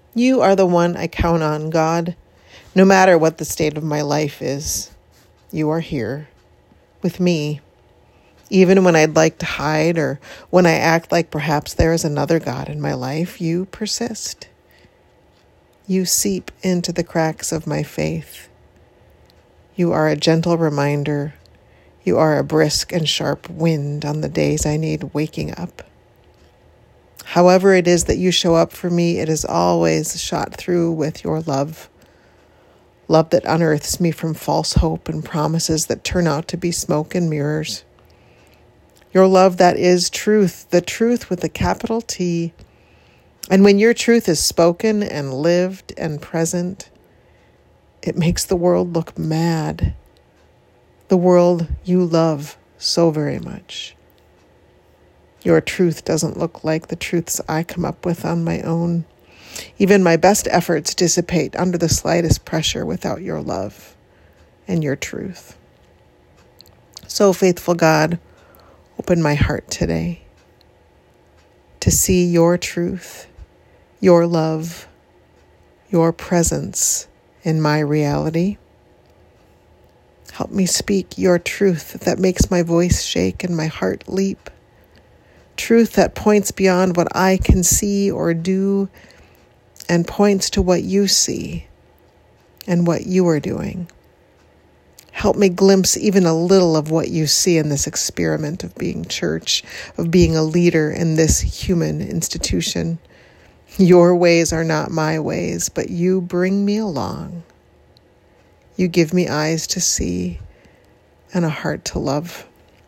You are the one I count on, God. No matter what the state of my life is, you are here with me. Even when I'd like to hide or when I act like perhaps there is another God in my life, you persist. You seep into the cracks of my faith. You are a gentle reminder. You are a brisk and sharp wind on the days I need waking up. However it is that you show up for me, it is always shot through with your love. Love that unearths me from false hope and promises that turn out to be smoke and mirrors. Your love that is truth, the truth with a capital T. And when your truth is spoken and lived and present, it makes the world look mad. The world you love so very much. Your truth doesn't look like the truths I come up with on my own. Even my best efforts dissipate under the slightest pressure without your love and your truth. So, faithful God, open my heart today to see your truth, your love, your presence in my reality. Help me speak your truth that makes my voice shake and my heart leap. Truth that points beyond what I can see or do and points to what you see and what you are doing. Help me glimpse even a little of what you see in this experiment of being church, of being a leader in this human institution. Your ways are not my ways, but you bring me along. You give me eyes to see and a heart to love.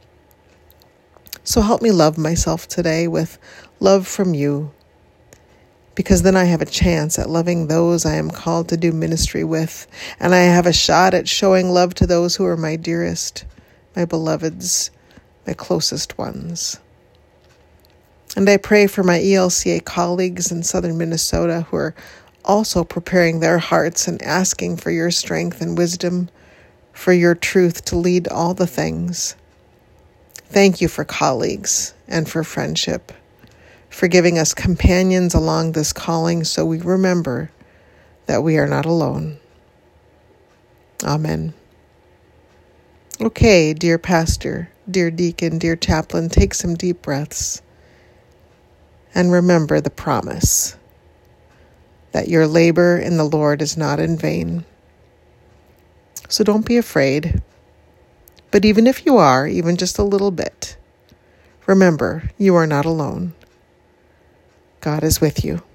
So help me love myself today with love from you, because then I have a chance at loving those I am called to do ministry with, and I have a shot at showing love to those who are my dearest, my beloveds, my closest ones. And I pray for my ELCA colleagues in southern Minnesota who are also preparing their hearts and asking for your strength and wisdom, for your truth to lead all the things. Thank you for colleagues and for friendship, for giving us companions along this calling so we remember that we are not alone. Amen. Okay, dear pastor, dear deacon, dear chaplain, take some deep breaths and remember the promise that your labor in the Lord is not in vain. So don't be afraid. But even if you are, even just a little bit, remember you are not alone. God is with you.